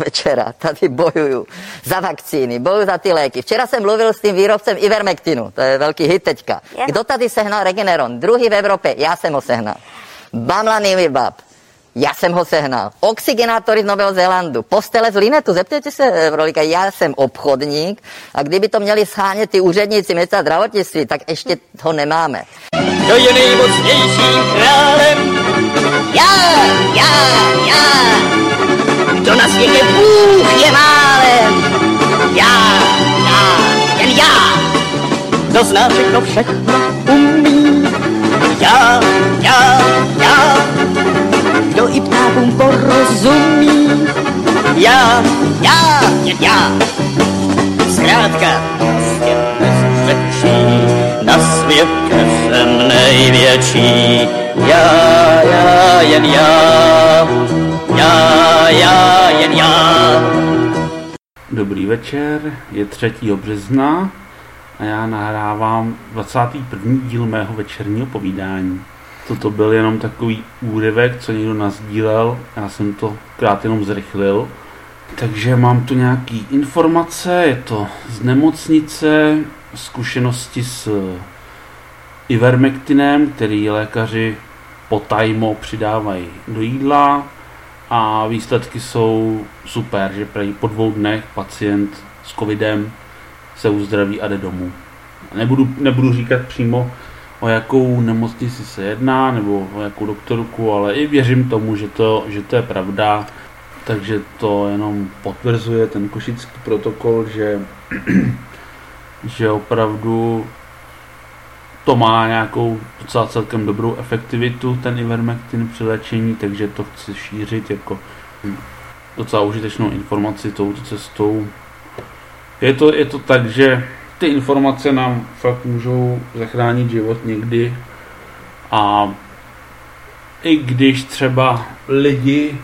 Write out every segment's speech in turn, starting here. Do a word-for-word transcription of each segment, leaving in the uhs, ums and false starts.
večera tady bojuju za vakcíny, bojuju za ty léky. Včera jsem mluvil s tím výrobcem Ivermectinu, to je velký hit teďka. Kdo tady sehnal Regeneron? Druhý v Evropě, já jsem ho sehnal. Bamlanivimab, já jsem ho sehnal. Oxygenátory z Nového Zélandu, postele z linetu, zeptejte se, Vrolíka, já jsem obchodník a kdyby to měli schánět ty úředníci města zdravotnictví, tak ještě ho nemáme. Kdo je nejmocnějším králem? Já, já, já. Kdo na světě Bůh je málem? Já, já, jen já. Kdo zná všechno, všechno umí? Já, já, já. Kdo i ptákům porozumí? Já, já, jen já. Zkrátka, prostě bez řečí, na světě jsem největší. Já, já, jen já. Já, já, jen já. Dobrý večer, je třetího března a já nahrávám dvacátý první díl mého večerního povídání. Toto byl jenom takový úryvek, co někdo nasdílel, já jsem to krát jenom zrychlil. Takže mám tu nějaký informace, je to z nemocnice, zkušenosti s Ivermectinem, který lékaři potajmo přidávají do jídla a výsledky jsou super, že prý po dvou dnech pacient s covidem se uzdraví a jde domů. Nebudu, nebudu říkat přímo, o jakou nemocnici se jedná, nebo o jakou doktorku, ale i věřím tomu, že to, že to je pravda. Takže to jenom potvrzuje ten košický protokol, že, že opravdu to má nějakou docela celkem dobrou efektivitu, ten Ivermectin při léčení, takže to chci šířit jako docela užitečnou informaci touto cestou. Je to, je to tak, že ty informace nám fakt můžou zachránit život někdy a i když třeba lidi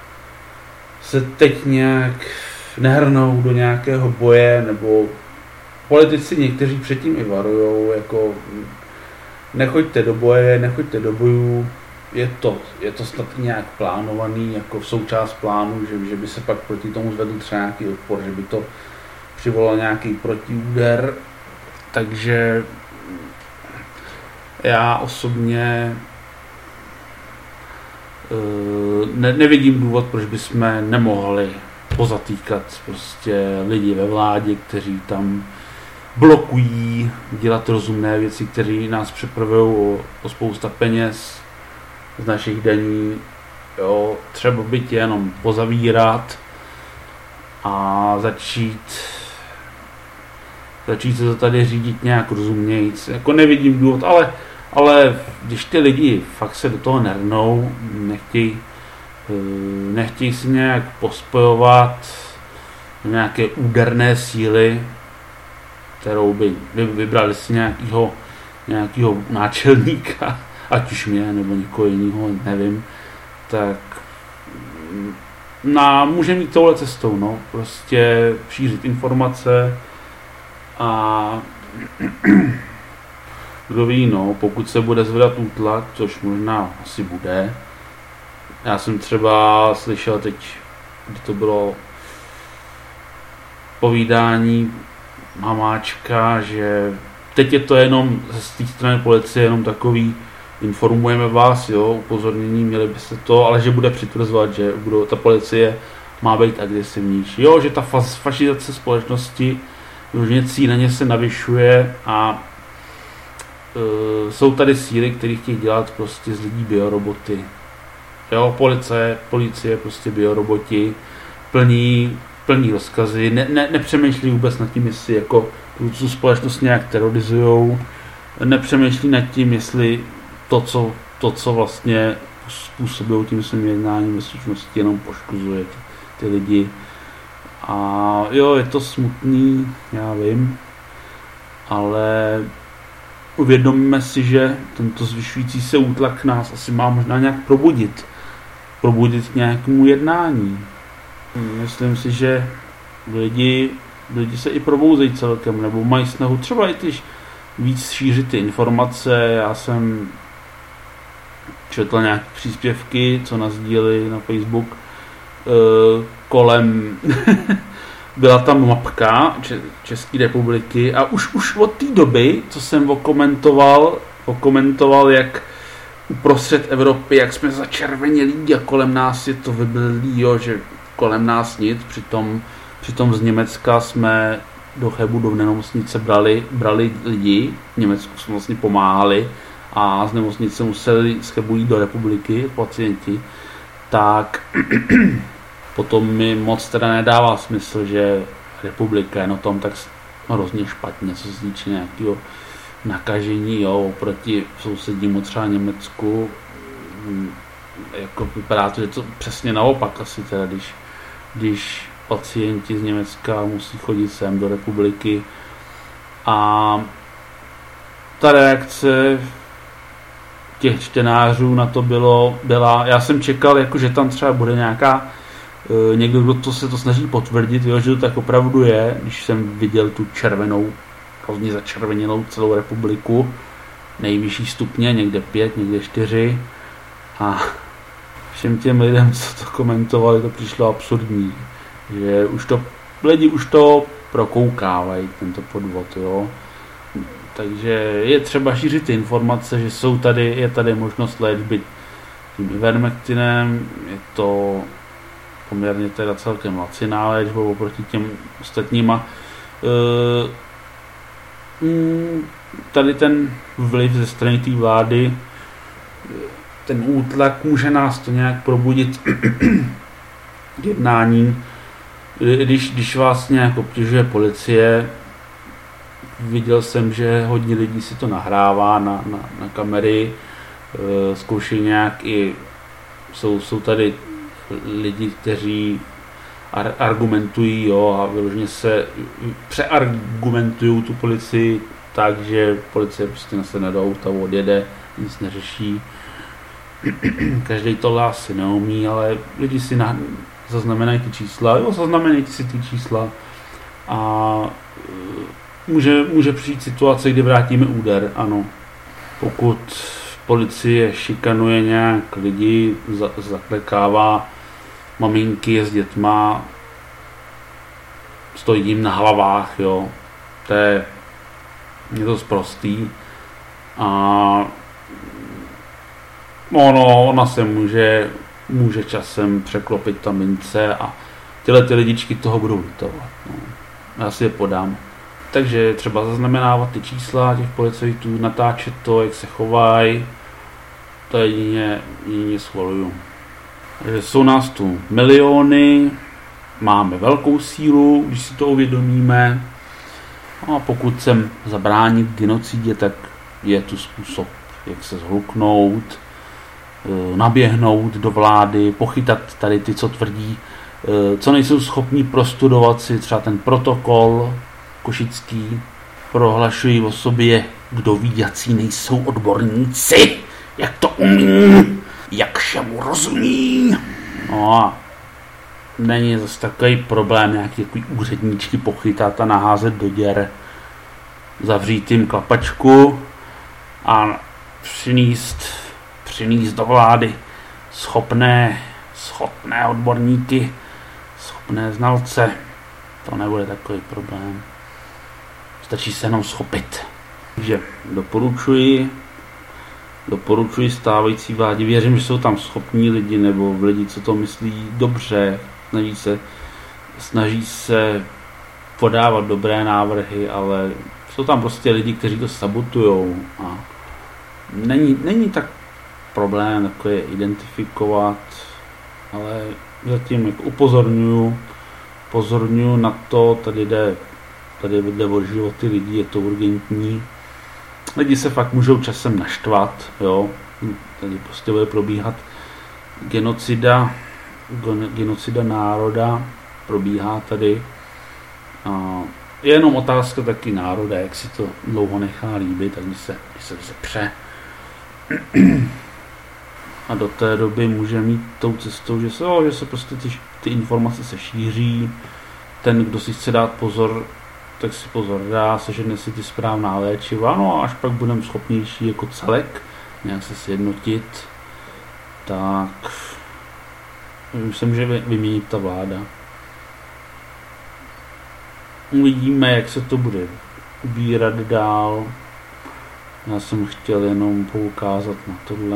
se teď nějak nehrnou do nějakého boje, nebo politici někteří předtím i varujou, jako nechoďte do boje, nechoďte do bojů, je to, je to snad nějak plánovaný, jako v součást plánu, že, že by se pak proti tomu zvedl třeba nějaký odpor, že by to přivolal nějaký protiúder, takže já osobně Ne, nevidím důvod, proč bychom nemohli pozatýkat prostě lidi ve vládě, kteří tam blokují dělat rozumné věci, které nás připravují o, o spousta peněz z našich daní. Jo, třeba by tě jenom pozavírat a začít začít se to tady řídit nějak rozumnějíc. Jako nevidím důvod, ale Ale když ty lidi fakt se do toho nernou, nechtějí, nechtějí si nějak pospojovat nějaké úderné síly, kterou by, by vybrali si nějakýho, nějakýho náčelníka, ať už mě nebo někoho jiného, nevím, tak na, můžeme jít touhle cestou, no, prostě šířit informace a kdo ví, no, pokud se bude zvedat útlak, což možná asi bude. Já jsem třeba slyšel teď, kdy to bylo povídání Hamáčka, že teď je to jenom z té strany policie jenom takový, informujeme vás, jo, upozornění, měli by se to, ale že bude přitvrzovat, že budou, ta policie má být agresivnější. Jo, že ta fašizace společnosti, že cíleně se navyšuje a Uh, jsou tady síly, které chtějí dělat prostě z lidí bioroboty. Jo, policie, policie prostě bioroboti, plní, plní rozkazy, ne, ne, nepřemýšlí vůbec nad tím, jestli jako tu, tu společnost nějak terorizujou, nepřemýšlí nad tím, jestli to, co, to, co vlastně způsobují tím svým jednáním ve skutečnosti, jenom poškozuje ty, ty lidi. A jo, je to smutný, já vím, ale uvědomme si, že tento zvyšující se útlak nás asi má možná nějak probudit. Probudit k nějakému jednání. Myslím si, že lidi, lidi se i probouzejí celkem, nebo mají snahu třeba i když víc šířit ty informace. Já jsem četl nějaké příspěvky, co nasdíleli na Facebook, kolem byla tam mapka České republiky a už, už od té doby, co jsem okomentoval, okomentoval, jak uprostřed Evropy, jak jsme začervenělí a kolem nás je to vyblblý, jo, že kolem nás nic, přitom, přitom z Německa jsme do Chebu, do nemocnice brali, brali lidi, v Německu jsme vlastně pomáhali a z nemocnice museli z Chebu jít do republiky pacienti, tak potom mi moc teda nedává smysl, že republika je na tom tak hrozně špatně, co se týče nějakého nakažení, jo, oproti sousednímu třeba Německu. Jako vypadá to, že to přesně naopak asi teda, když, když pacienti z Německa musí chodit sem do republiky a ta reakce těch čtenářů na to bylo, byla, já jsem čekal, jako, že tam třeba bude nějaká e, někdo, kdo to se to snaží potvrdit, jo, že to tak opravdu je, když jsem viděl tu červenou, hrozně začerveněnou celou republiku, nejvyšší stupně, někde pět, někde čtyři a všem těm lidem, co to komentovali, to přišlo absurdní, že už to, lidi už to prokoukávají, tento podvod, jo. Takže je třeba šířit ty informace, že jsou tady, je tady možnost léčby tím Ivermectinem, je to poměrně teda celkem laciná léčba oproti těm ostatníma. Tady ten vliv ze strany té vlády, ten útlak, může nás to nějak probudit jednáním, když, když vás nějak obtěžuje policie. Viděl jsem, že hodně lidí si to nahrává na, na, na kamery, e, zkoušejí nějak i, jsou, jsou tady lidi, kteří ar, argumentují, jo, a vyloženě se přeargumentují tu policii tak, že policie prostě nasedne do auta, odjede, nic neřeší. Každý to asi neumí, ale lidi si na, zaznamenají ty čísla, jo, zaznamenají si ty čísla a Může, může přijít situace, kdy vrátíme úder, ano. Pokud policie šikanuje nějak lidi, za, zaklekává maminky s dětma, stojí jim na hlavách, jo. To je, je to sprostý. A ono, ona se může, může časem překlopit ta mince a tyhle ty lidičky toho budou litovat. No. Já si je podám. Takže třeba zaznamenávat ty čísla těch policajtů, natáčet to, jak se chovají, to jedině, jedině schvaluju. Takže jsou nás tu miliony, máme velkou sílu, když si to uvědomíme. A pokud chcem zabránit genocidě, tak je tu způsob, jak se zhluknout, naběhnout do vlády, pochytat tady ty, co tvrdí, co nejsou schopní prostudovat si třeba ten protokol košický, prohlašují o sobě, kdo ví, jací nejsou odborníci, jak to umí, jak všemu rozumí. No a není zase takový problém nějaký takový úředníčky pochytat a naházet do děr, zavřít jim klapačku a přinést, přinést do vlády schopné, schopné odborníky, schopné znalce. To nebude takový problém. Stačí se jenom schopit. Takže doporučuji, doporučuji stávající vládě. Věřím, že jsou tam schopní lidi nebo lidi, co to myslí dobře. Snaží se, snaží se podávat dobré návrhy, ale jsou tam prostě lidi, kteří to sabotujou. A není, není tak problém jako je identifikovat, ale zatím jako upozorňuju, upozorňuju na to, tady jde Tady jde o životy lidí, je to urgentní. Lidi se fakt můžou časem naštvat, jo. Tady prostě bude probíhat genocida, genocida národa, probíhá tady. A je jenom otázka taky národa, jak si to dlouho nechá líbit, tak když se, když se vzepře. A do té doby může mít tou cestou, že se, jo, že se prostě ty, ty informace se šíří. Ten, kdo si chce dát pozor, tak si pozor dá, sežene si ty správná léčiva, no a až pak budeme schopnější jako celek nějak se sjednotit, tak Už se může vyměnit ta vláda. Uvidíme, jak se to bude ubírat dál. Já jsem chtěl jenom poukázat na tohle.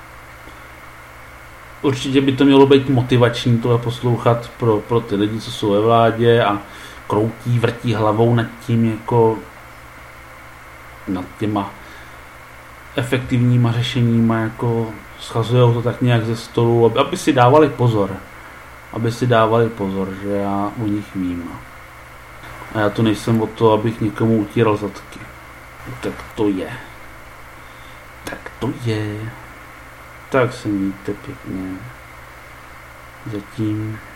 Určitě by to mělo být motivační tohle poslouchat pro, pro ty lidi, co jsou ve vládě a kroutí, vrtí hlavou nad tím, jako nad těma efektivníma řešeníma, jako schazujou to tak nějak ze stolu, aby, aby si dávali pozor. Aby si dávali pozor, že já o nich vím. A já tu nejsem o to, abych někomu utíral zadky. Tak to je. Tak to je. Tak se mějte pěkně. Zatím.